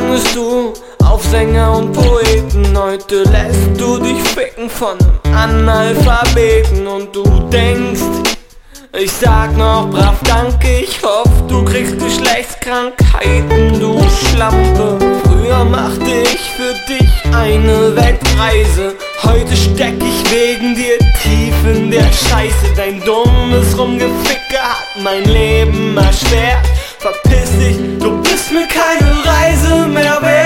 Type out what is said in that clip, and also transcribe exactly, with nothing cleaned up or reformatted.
standest du auf Sänger und Poeten. Heute lässt du dich ficken von einem Analphabeten. Und du denkst, ich sag noch brav danke, ich hoff, du kriegst Geschlechtskrankheiten, du Schlampe. Früher machte ich für dich eine Weltreise, heute steck ich wegen dir tief in der Scheiße. Dein dummes Rumgeficke hat mein Leben erschwert. Verpiss dich, du bist mir keine Reise mehr wert.